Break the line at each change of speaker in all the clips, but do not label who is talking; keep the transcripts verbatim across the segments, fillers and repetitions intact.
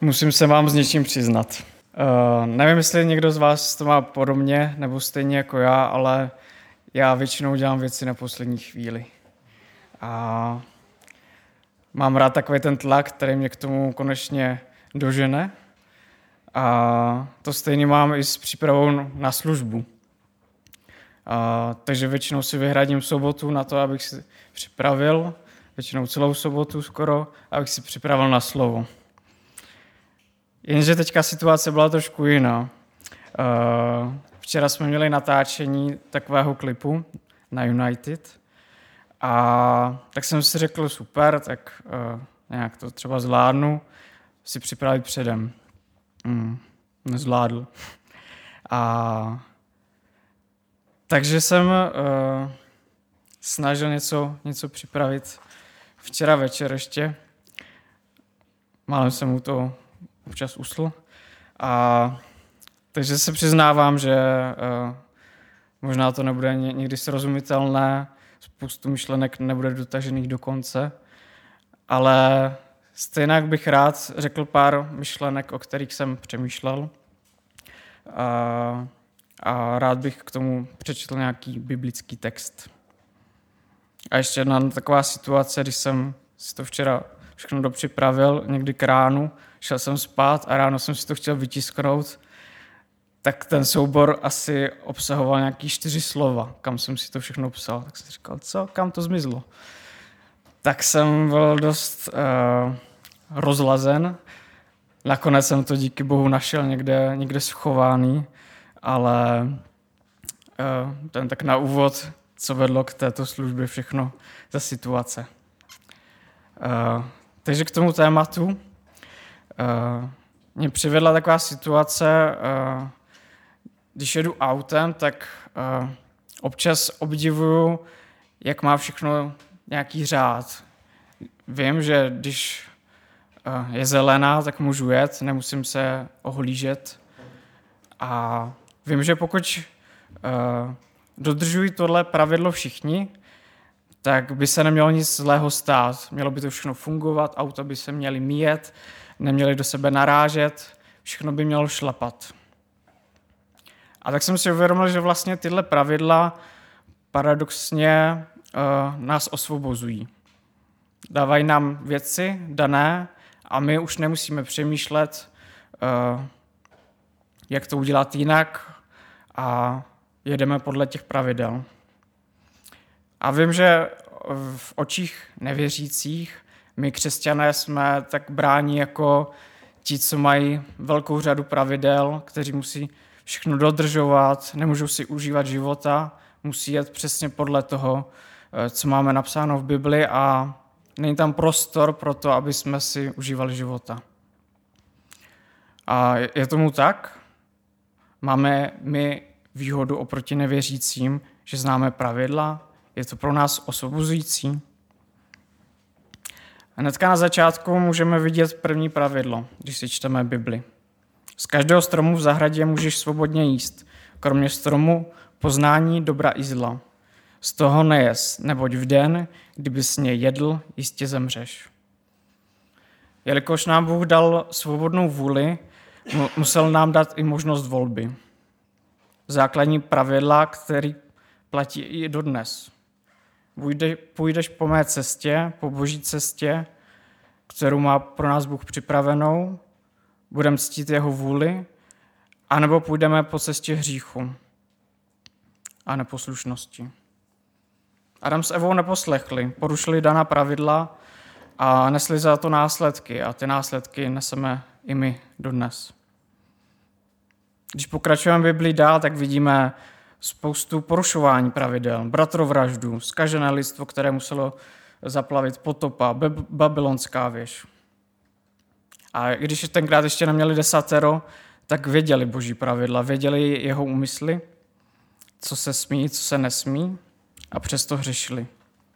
Musím se vám s něčím přiznat. Uh, nevím, jestli někdo z vás to má podobně nebo stejně jako já, ale já většinou dělám věci na poslední chvíli. A mám rád takový ten tlak, který mě k tomu konečně dožene. A to stejně mám i s přípravou na službu. A, takže většinou si vyhradím sobotu na to, abych si připravil, většinou celou sobotu skoro, abych si připravil na slovo. Jenže teďka situace byla trošku jiná. Včera jsme měli natáčení takového klipu na United a tak jsem si řekl, super, tak nějak to třeba zvládnu si připravit předem. Hmm, nezvládl. A takže jsem uh, snažil něco, něco připravit včera večer ještě. Málem jsem mu to občas usl. A takže se přiznávám, že uh, možná to nebude někdy srozumitelné, spoustu myšlenek nebude dotažených do konce, ale stejně bych rád řekl pár myšlenek, o kterých jsem přemýšlel. A, a rád bych k tomu přečetl nějaký biblický text. A ještě jedna taková situace, když jsem si to včera všechno dopřipravil, někdy k ránu, šel jsem spát a ráno jsem si to chtěl vytisknout, tak ten soubor asi obsahoval nějaký čtyři slova, kam jsem si to všechno psal. Tak jsem říkal, co, kam to zmizlo? Tak jsem byl dost uh, rozlazen. Nakonec jsem to díky bohu našel někde, někde schovaný, ale uh, ten tak na úvod, co vedlo k této službě všechno, ta situace. Uh, takže k tomu tématu. Uh, mě přivedla taková situace, uh, když jedu autem, tak uh, občas obdivuju, jak má všechno nějaký řád. Vím, že když uh, je zelená, tak můžu jet, nemusím se ohlížet. A vím, že pokud uh, dodržují tohle pravidlo všichni, tak by se nemělo nic zlého stát. Mělo by to všechno fungovat, auta by se měly míjet, neměly do sebe narážet, všechno by mělo šlapat. A tak jsem si uvědomil, že vlastně tyhle pravidla paradoxně uh, nás osvobozují. Dávají nám věci dané a my už nemusíme přemýšlet, uh, jak to udělat jinak a jedeme podle těch pravidel. A vím, že v očích nevěřících my křesťané jsme tak bráni jako ti, co mají velkou řadu pravidel, kteří musí všechno dodržovat, nemůžou si užívat života, musí jet přesně podle toho, co máme napsáno v Bibli a není tam prostor pro to, aby jsme si užívali života. A je tomu tak? Máme my výhodu oproti nevěřícím, že známe pravidla? Je to pro nás osvobozující? Hnedka na začátku můžeme vidět první pravidlo, když si čteme Bibli. Z každého stromu v zahradě můžeš svobodně jíst, kromě stromu poznání dobra i zla. Z toho nejez, neboť v den, kdyby s něj jedl, jistě zemřeš. Jelikož nám Bůh dal svobodnou vůli, musel nám dát i možnost volby. Základní pravidla, které platí i dodnes. Půjdeš po mé cestě, po boží cestě, kterou má pro nás Bůh připravenou, budeme ctít jeho vůli, anebo půjdeme po cestě hříchu a neposlušnosti. Adam s Evou neposlechli, porušili daná pravidla a nesli za to následky a ty následky neseme i my dodnes. Když pokračujeme Biblii dál, tak vidíme spoustu porušování pravidel, bratrovraždu, zkažené lidstvo, které muselo zaplavit potopa, babylonská věž. A když tenkrát ještě neměli desatero, tak věděli boží pravidla, věděli jeho úmysly, co se smí, co se nesmí a přesto hřešili.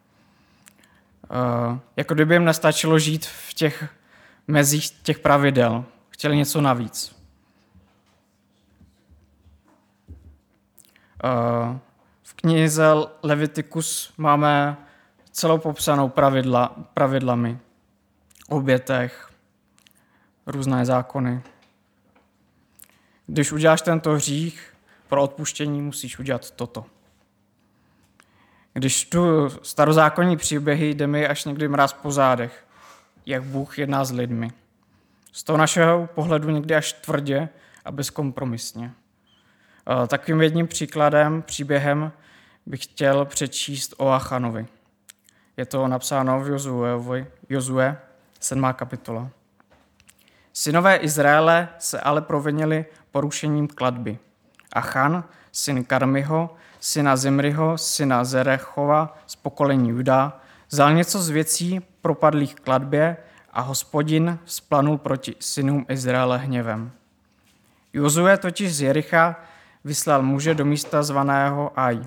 Uh, jako kdyby jim nestačilo žít v těch mezích těch pravidel. Chtěli něco navíc. Uh, v knize Levitikus máme celou popsanou pravidla, pravidlami, obětech, různé zákony. Když uděláš tento hřích, pro odpuštění musíš udělat toto. Když tu starozákonní příběhy, jde mi až někdy mráz po zádech, jak Bůh jedná s lidmi. Z toho našeho pohledu někdy až tvrdě a bezkompromisně. Takovým jedním příkladem, příběhem bych chtěl přečíst o Achanovi. Je to napsáno v Jozueovi, Jozue, sedmá kapitola. Synové Izraele se ale provinili porušením klatby. Achan, syn Karmiho, syna Zimriho, syna Zerechova z pokolení Juda, vzal něco z věcí propadlých k klatbě a Hospodin vzplanul proti synům Izraele hněvem. Jozue totiž z Jericha vyslal muže do místa zvaného Aj,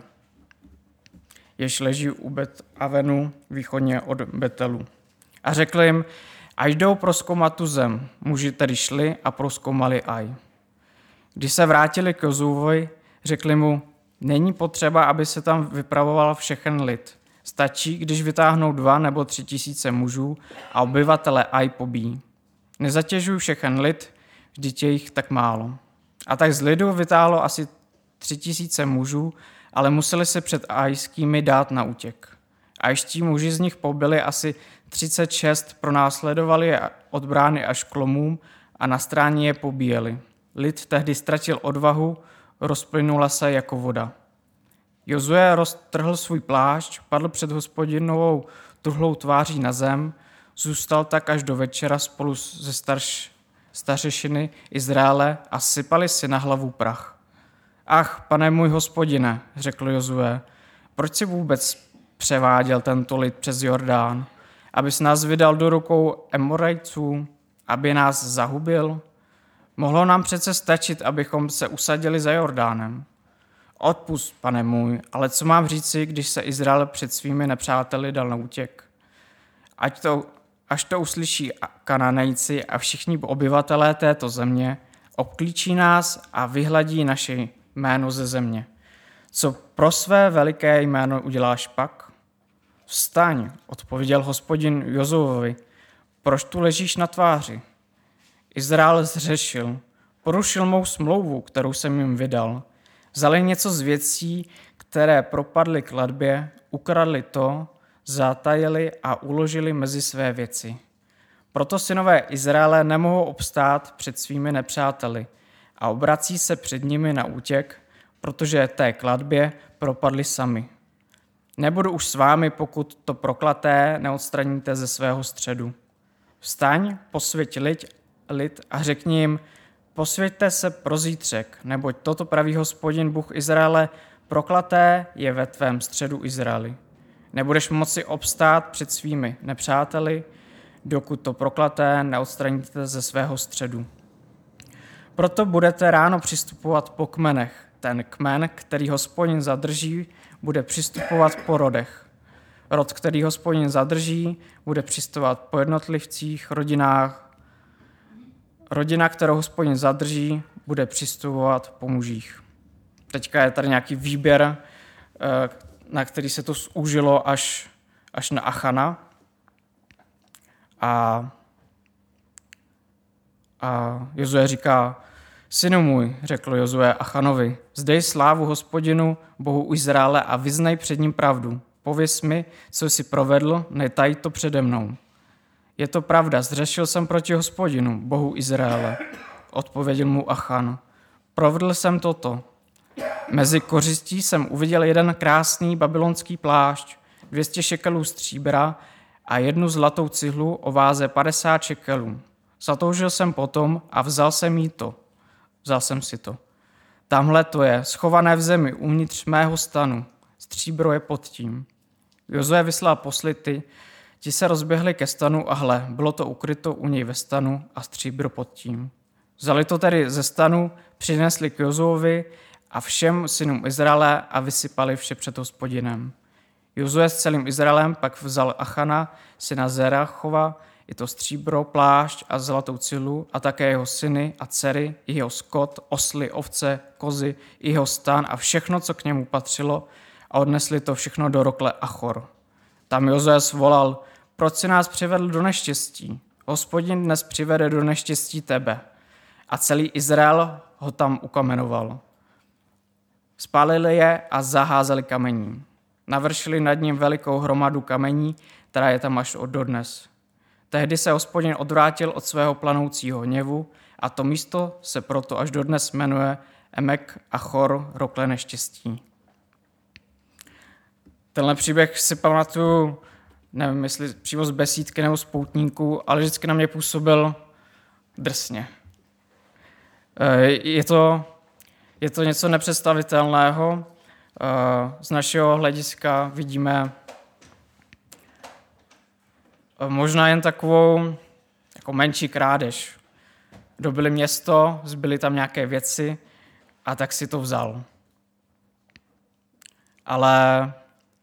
jež leží u Bet Avenu východně od Betelu. A řekl jim, a jdou prozkoumat tu zem. Muži tedy šli a prozkoumali Aj. Když se vrátili k Jozuovi, řekli mu, není potřeba, aby se tam vypravoval všechen lid. Stačí, když vytáhnou dva nebo tři tisíce mužů a obyvatele Aj pobíjí. Nezatěžuj všechen lid, vždyť je jich tak málo. A tak z lidu vytáhlo asi tři tisíce mužů, ale museli se před ajskými dát na útěk. Ajští muži z nich pobili asi třicet šest, pronásledovali je od brány až k lomům a na stráně je pobíjeli. Lid tehdy ztratil odvahu, rozplynula se jako voda. Jozue roztrhl svůj plášť, padl před Hospodinovou truhlou tváří na zem, zůstal tak až do večera spolu se starš, stařešiny Izraele a sypali si na hlavu prach. Ach, pane můj Hospodine, řekl Jozue, proč si vůbec převáděl tento lid přes Jordán, abys nás vydal do rukou Emorejců, aby nás zahubil? Mohlo nám přece stačit, abychom se usadili za Jordánem. Odpusť, pane můj, ale co mám říci, když se Izrael před svými nepřáteli dal na útěk? Ať to, až to uslyší Kananejci a všichni obyvatelé této země, obklíčí nás a vyhladí naše jméno ze země. Co pro své veliké jméno uděláš pak? Vstaň, odpověděl Hospodin Jozuovi, proč tu ležíš na tváři? Izrael zřešil, porušil mou smlouvu, kterou jsem jim vydal. Vzali něco z věcí, které propadly klatbě, ukradli to, zatajili a uložili mezi své věci. Proto synové Izraele nemohou obstát před svými nepřáteli a obrací se před nimi na útěk, protože té klatbě propadli sami. Nebudu už s vámi, pokud to proklaté neodstraníte ze svého středu. Vstaň, posvěť lid, lid a řekni jim, posvěťte se pro zítřek, neboť toto praví Hospodin Bůh Izraele, proklaté je ve tvém středu Izraeli. Nebudeš moci obstát před svými nepřáteli, dokud to proklaté neodstraníte ze svého středu. Proto budete ráno přistupovat po kmenech. Ten kmen, který Hospodin zadrží, bude přistupovat po rodech. Rod, který Hospodin zadrží, bude přistupovat po jednotlivcích, rodinách. Rodina, kterou Hospodin zadrží, bude přistupovat po mužích. Teďka je tady nějaký výběr, na který se to zúžilo až, až na Achana. A, a Jozue říká, synu můj, řekl Jozue Achanovi, zdej slávu Hospodinu, Bohu Izraele a vyznej před ním pravdu. Pověz mi, co jsi provedl, netaj to přede mnou. Je to pravda, zřešil jsem proti Hospodinu, Bohu Izraele. Odpověděl mu Achan. Provedl jsem toto. Mezi kořistí jsem uviděl jeden krásný babylonský plášť, dvě stě šekelů stříbra a jednu zlatou cihlu o váze padesát šekelů. Zatoužil jsem potom a vzal jsem jí to. Vzal jsem si to. Tamhle to je, schované v zemi, uvnitř mého stanu. Stříbro je pod tím. Jozue vyslal poslity, ti se rozběhli ke stanu a hle, bylo to ukryto u něj ve stanu a stříbro pod tím. Vzali to tedy ze stanu, přinesli k Jozuovi a všem synům Izraele a vysypali vše před Hospodinem. Jozue s celým Izraelem pak vzal Achana, syna Zerachova, i to stříbro, plášť a zlatou cihlu a také jeho syny a dcery, i jeho skot, osly, ovce, kozy, i jeho stan a všechno, co k němu patřilo a odnesli to všechno do rokle Achor. Tam Jozue svolal, proč si nás přivedl do neštěstí? Hospodin dnes přivede do neštěstí tebe. A celý Izrael ho tam ukamenoval. Spálili je a zaházeli kamením. Navršili nad ním velikou hromadu kamení, která je tam až od dodnes. Tehdy se Hospodin odvrátil od svého planoucího hněvu a to místo se proto až dodnes jmenuje Emek a Chor, rokle neštěstí. Tenhle příběh si pamatuju, nevím, jestli přímo z besídky nebo z poutníků, ale vždycky na mě působil drsně. Je to, je to něco nepředstavitelného. Z našeho hlediska vidíme možná jen takovou jako menší krádež. Dobili město, zbyly tam nějaké věci a tak si to vzal. Ale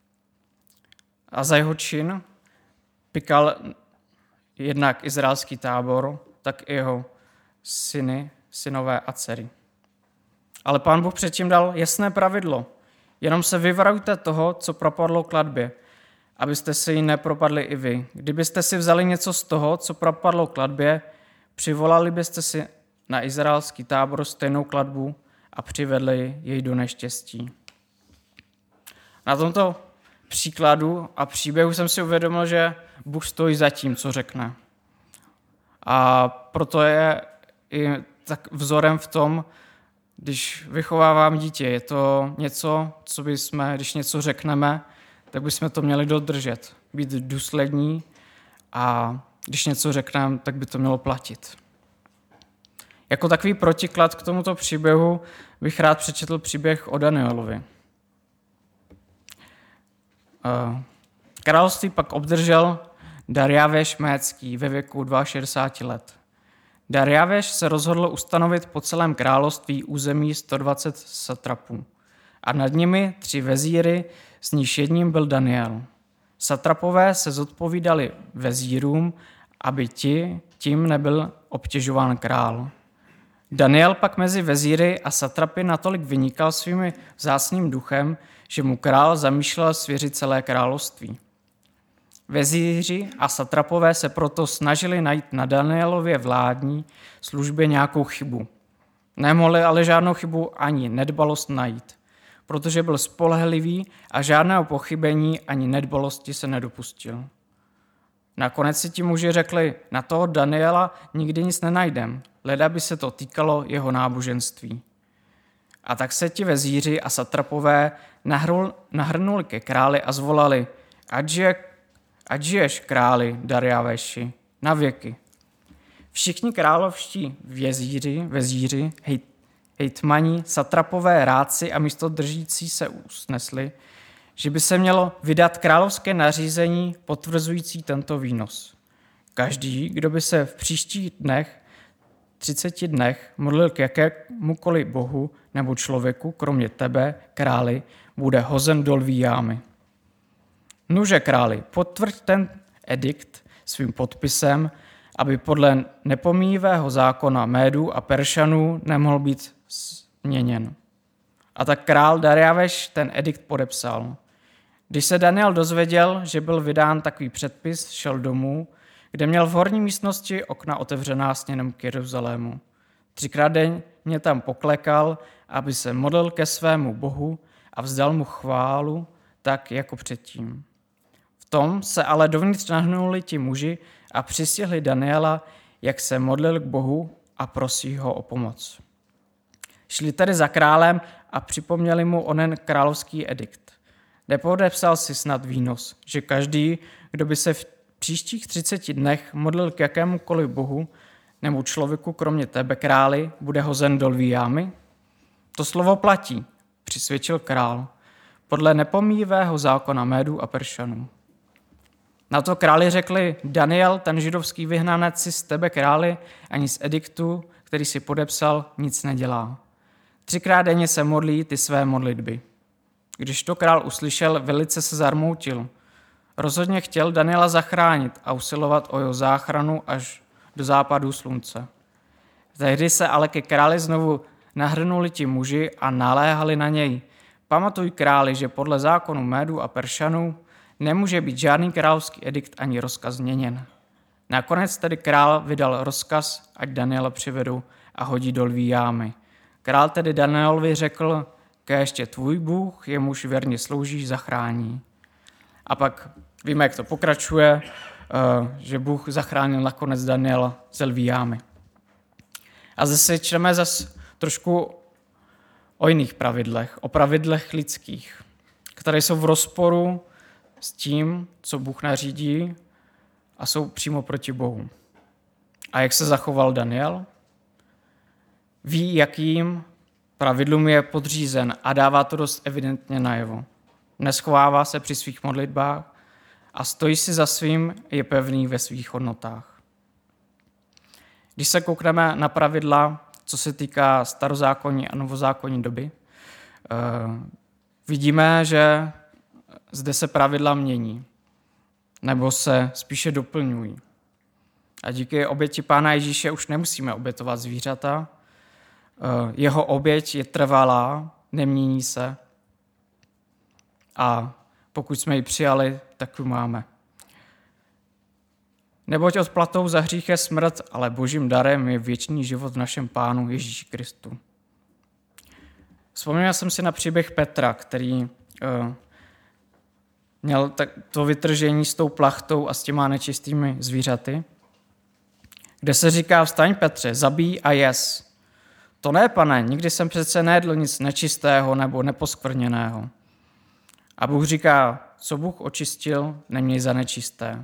a za jeho čin pikal jednak izraelský tábor, tak i jeho syny, synové a dcery. Ale Pán Bůh předtím dal jasné pravidlo. Jenom se vyvarujte toho, co propadlo kladbě, abyste si ji nepropadli i vy. Kdybyste si vzali něco z toho, co propadlo kladbě, přivolali byste si na izraelský tábor stejnou kladbu a přivedli jej do neštěstí. Na tomto příkladu a příběhu jsem si uvědomil, že Bůh stojí za tím, co řekne. A proto je i tak vzorem v tom, když vychovávám dítě. Je to něco, co bychom, když něco řekneme, tak bychom to měli dodržet. Být důslední a když něco řekneme, tak by to mělo platit. Jako takový protiklad k tomuto příběhu bych rád přečetl příběh o Danielovi. Království pak obdržel Darjáveš Médský ve věku šedesáti dvou let. Darjáveš se rozhodl ustanovit po celém království území sto dvacet satrapů a nad nimi tři vezíry, z níž jedním byl Daniel. Satrapové se zodpovídali vezírům, aby ti, tím nebyl obtěžován král. Daniel pak mezi vezíry a satrapy natolik vynikal svými vzácným duchem, že mu král zamýšlel svěřit celé království. Vezíři a satrapové se proto snažili najít na Danielově vládní službě nějakou chybu. Nemohli ale žádnou chybu ani nedbalost najít, protože byl spolehlivý a žádného pochybení ani nedbalosti se nedopustil. Nakonec si ti muži řekli, na toho Daniela nikdy nic nenajdem, leda by se to týkalo jeho náboženství. A tak se ti vezíři a satrapové nahrnuli ke králi a zvolali, ať žije Ať žiješ, králi Darjáveši, na věky. Všichni královští vězíři, vezíři, hej, hejtmani, satrapové, rádci a místodržící se usnesli, že by se mělo vydat královské nařízení potvrzující tento výnos. Každý, kdo by se v příštích dnech, třiceti dnech, modlil k jakémukoliv bohu nebo člověku, kromě tebe, králi, bude hozen do lví jámy. Nuže králi, potvrď ten edikt svým podpisem, aby podle nepomíjivého zákona Médů a Peršanů nemohl být změněn. A tak král Darjáveš ten edikt podepsal. Když se Daniel dozvěděl, že byl vydán takový předpis, šel domů, kde měl v horní místnosti okna otevřená směrem k Jeruzalému. Třikrát denně tam poklekal, aby se modlil ke svému bohu a vzdal mu chválu, tak jako předtím. V tom se ale dovnitř nahnuli ti muži a přistihli Daniela, jak se modlil k Bohu a prosí ho o pomoc. Šli tedy za králem a připomněli mu onen královský edikt. Nepodepsal si snad výnos, že každý, kdo by se v příštích třiceti dnech modlil k jakémukoliv bohu nebo člověku kromě tebe, králi, bude hozen do lví jámy? To slovo platí, přisvědčil král, podle nepomíjivého zákona Médů a Peršanů. Na to králi řekli, Daniel, ten židovský vyhnanec, si z tebe, králi, ani z ediktu, který si podepsal, nic nedělá. Třikrát denně se modlí ty své modlitby. Když to král uslyšel, velice se zarmoutil. Rozhodně chtěl Daniela zachránit a usilovat o jeho záchranu až do západu slunce. Tehdy se ale ke králi znovu nahrnuli ti muži a naléhali na něj. Pamatuj, králi, že podle zákonu Médů a Peršanů nemůže být žádný královský edikt ani rozkaz změněn. Nakonec tedy král vydal rozkaz, ať Daniela přivedou a hodí do lví jámy. Král tedy Danielovi řekl, kéště tvůj Bůh, jemuž věrně sloužíš, zachrání. A pak víme, jak to pokračuje, že Bůh zachránil nakonec Daniela ze lví jámy. A zase čteme zase trošku o jiných pravidlech, o pravidlech lidských, které jsou v rozporu s tím, co Bůh nařídí a jsou přímo proti Bohu. A jak se zachoval Daniel? Ví, jakým pravidlům je podřízen a dává to dost evidentně najevo. Neschovává se při svých modlitbách a stojí si za svým, je pevný ve svých hodnotách. Když se koukneme na pravidla, co se týká starozákonní a novozákonní doby, vidíme, že zde se pravidla mění, nebo se spíše doplňují. A díky oběti Pána Ježíše už nemusíme obětovat zvířata. Jeho oběť je trvalá, nemění se. A pokud jsme ji přijali, tak ji máme. Neboť odplatou za hřích je smrt, ale božím darem je věčný život v našem Pánu Ježíši Kristu. Vzpomněl jsem si na příběh Petra, který uh, měl to vytržení s tou plachtou a s těma nečistými zvířaty, kde se říká, vstaň Petře, zabij a jes. To ne, pane, nikdy jsem přece nejedl nic nečistého nebo neposkvrněného. A Bůh říká, co Bůh očistil, neměj za nečisté.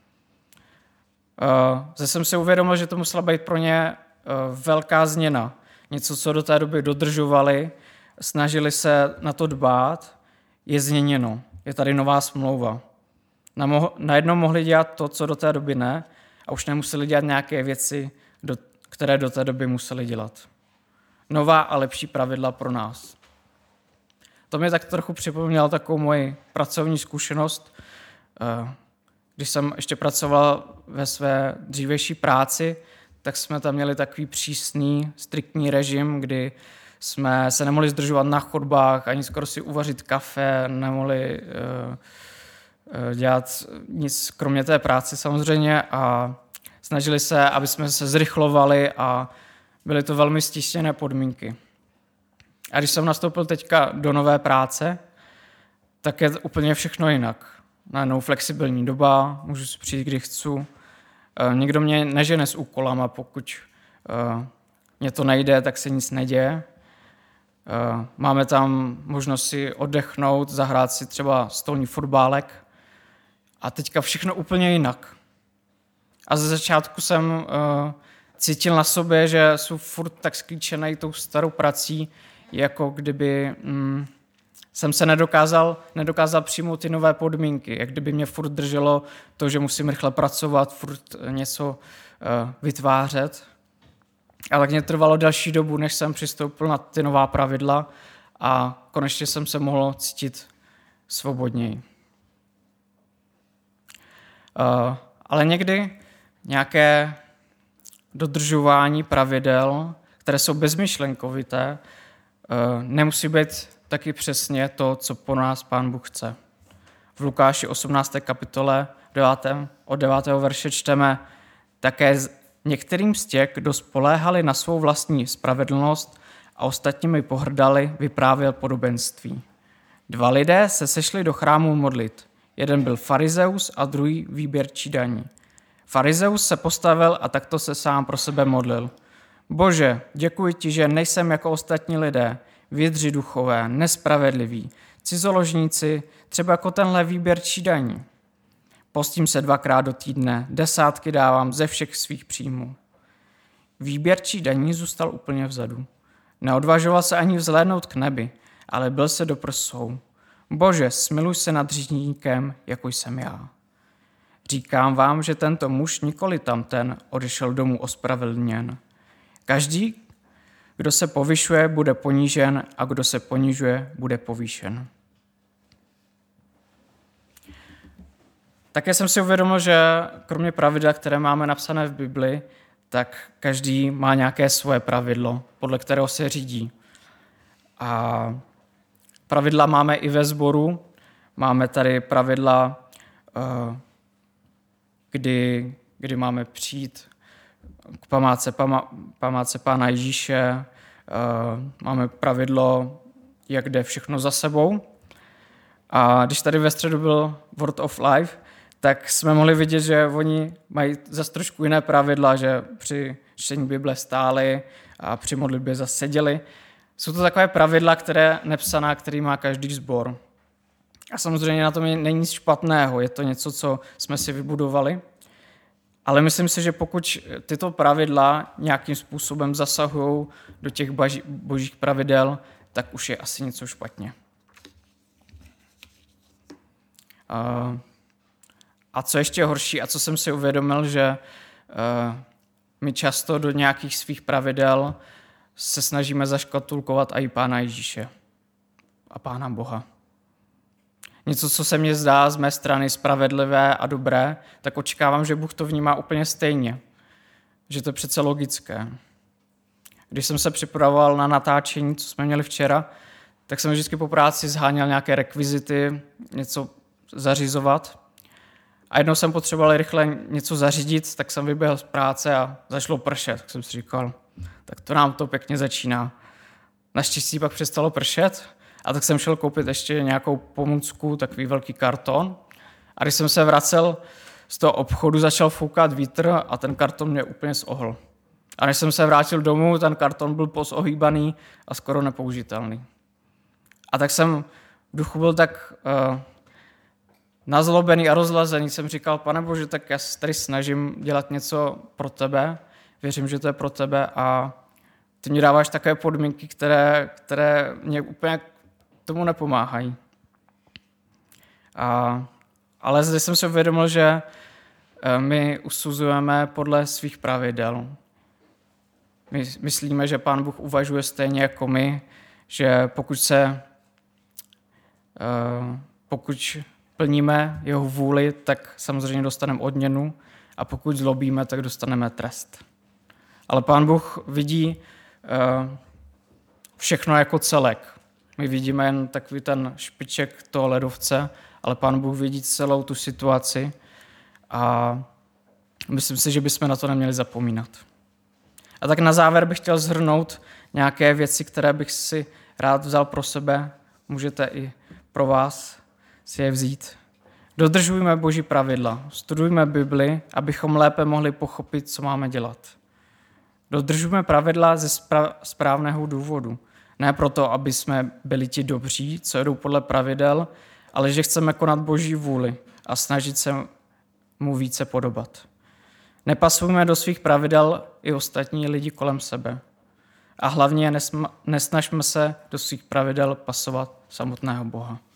Zase jsem si uvědomil, že to musela být pro ně velká změna. Něco, co do té doby dodržovali, snažili se na to dbát, je změněno. Je tady nová smlouva. Najednou mohli dělat to, co do té doby ne, a už nemuseli dělat nějaké věci, které do té doby museli dělat. Nová a lepší pravidla pro nás. To mě tak trochu připomnělo takovou moji pracovní zkušenost, když jsem ještě pracoval ve své dřívější práci, tak jsme tam měli takový přísný, striktní režim, kdy jsme se nemohli zdržovat na chodbách, ani skoro si uvařit kafe, nemohli uh, dělat nic kromě té práce samozřejmě a snažili se, aby jsme se zrychlovali a byly to velmi stísněné podmínky. A když jsem nastoupil teďka do nové práce, tak je úplně všechno jinak. Najednou flexibilní doba, můžu si přijít, kdy chci. Nikdo mě nežene s úkolama, pokud mě to nejde, tak se nic neděje. Máme tam možnost si oddechnout, zahrát si třeba stolní fotbálek a teďka všechno úplně jinak. A ze začátku jsem cítil na sobě, že jsem furt tak sklíčený tou starou prací, jako kdyby mm, jsem se nedokázal, nedokázal přijmout ty nové podmínky, jak kdyby mě furt drželo to, že musím rychle pracovat, furt něco uh, vytvářet. A tak mě trvalo další dobu, než jsem přistoupil na ty nová pravidla a konečně jsem se mohl cítit svobodněji. Uh, ale někdy nějaké dodržování pravidel, které jsou bezmyšlenkovité, nemusí být taky přesně to, co po nás Pán Bůh chce. V Lukáši osmnácté kapitole od devátého verše čteme, také některým z těch, kdo spoléhali na svou vlastní spravedlnost a ostatními pohrdali, vyprávěl podobenství. Dva lidé se sešli do chrámu modlit. Jeden byl farizeus a druhý výběrčí daní. Farizeus se postavil a takto se sám pro sebe modlil. Bože, děkuji ti, že nejsem jako ostatní lidé, vědři duchové, nespravedliví, cizoložníci, třeba jako tenhle výběrčí daní. Postím se dvakrát do týdne, desátky dávám ze všech svých příjmů. Výběrčí daní zůstal úplně vzadu. Neodvažoval se ani vzhlédnout k nebi, ale byl se do prsou. Bože, smiluj se nad hříšníkem, jako jsem já. Říkám vám, že tento muž nikoli tamten odešel domů ospravedlněn. Každý, kdo se povyšuje, bude ponížen a kdo se ponižuje, bude povýšen. Také jsem si uvědomil, že kromě pravidel, které máme napsané v Bibli, tak každý má nějaké svoje pravidlo, podle kterého se řídí. A pravidla máme i ve sboru. Máme tady pravidla, kdy kdy máme přijít k památce, pama, památce Pána Ježíše, máme pravidlo, jak jde všechno za sebou. A když tady ve středu byl Word of Life, tak jsme mohli vidět, že oni mají zase trošku jiné pravidla, že při čtení Bible stáli a při modlitbě zase seděli. Jsou to takové pravidla, které nepsaná, který má každý sbor. A samozřejmě na tom není nic špatného, je to něco, co jsme si vybudovali. Ale myslím si, že pokud tyto pravidla nějakým způsobem zasahují do těch božích pravidel, tak už je asi něco špatně. A co ještě horší, a co jsem si uvědomil, že my často do nějakých svých pravidel se snažíme zaškatulkovat i Pána Ježíše a Pána Boha. Něco, co se mně zdá z mé strany spravedlivé a dobré, tak očekávám, že Bůh to vnímá úplně stejně. Že to je přece logické. Když jsem se připravoval na natáčení, co jsme měli včera, tak jsem vždycky po práci zháněl nějaké rekvizity, něco zařizovat. A jednou jsem potřeboval rychle něco zařídit, tak jsem vyběhl z práce a začalo pršet. Tak jsem si říkal, tak to nám to pěkně začíná. Naštěstí pak přestalo pršet a tak jsem šel koupit ještě nějakou pomůcku, takový velký karton. A když jsem se vracel z toho obchodu, začal foukat vítr a ten karton mě úplně zohl. A když jsem se vrátil domů, ten karton byl pozohýbaný a skoro nepoužitelný. A tak jsem v duchu byl tak uh, nazlobený a rozlazený. Jsem říkal, Pane Bože, tak já se tady snažím dělat něco pro tebe. Věřím, že to je pro tebe a ty mi dáváš takové podmínky, které, které mě úplně tomu nepomáhají. A, ale zde jsem si uvědomil, že my usuzujeme podle svých pravidel. My myslíme, že Pán Bůh uvažuje stejně jako my, že pokud se pokud plníme jeho vůli, tak samozřejmě dostaneme odměnu a pokud zlobíme, tak dostaneme trest. Ale Pán Bůh vidí všechno jako celek. My vidíme jen takový ten špiček toho ledovce, ale Pán Bůh vidí celou tu situaci a myslím si, že bychom na to neměli zapomínat. A tak na závěr bych chtěl shrnout nějaké věci, které bych si rád vzal pro sebe. Můžete i pro vás si je vzít. Dodržujme Boží pravidla, studujme Bibli, abychom lépe mohli pochopit, co máme dělat. Dodržujme pravidla ze správného důvodu. Ne proto, aby jsme byli ti dobří, co jedou podle pravidel, ale že chceme konat Boží vůli a snažit se mu více podobat. Nepasujme do svých pravidel i ostatní lidi kolem sebe. A hlavně nesnažme se do svých pravidel pasovat samotného Boha.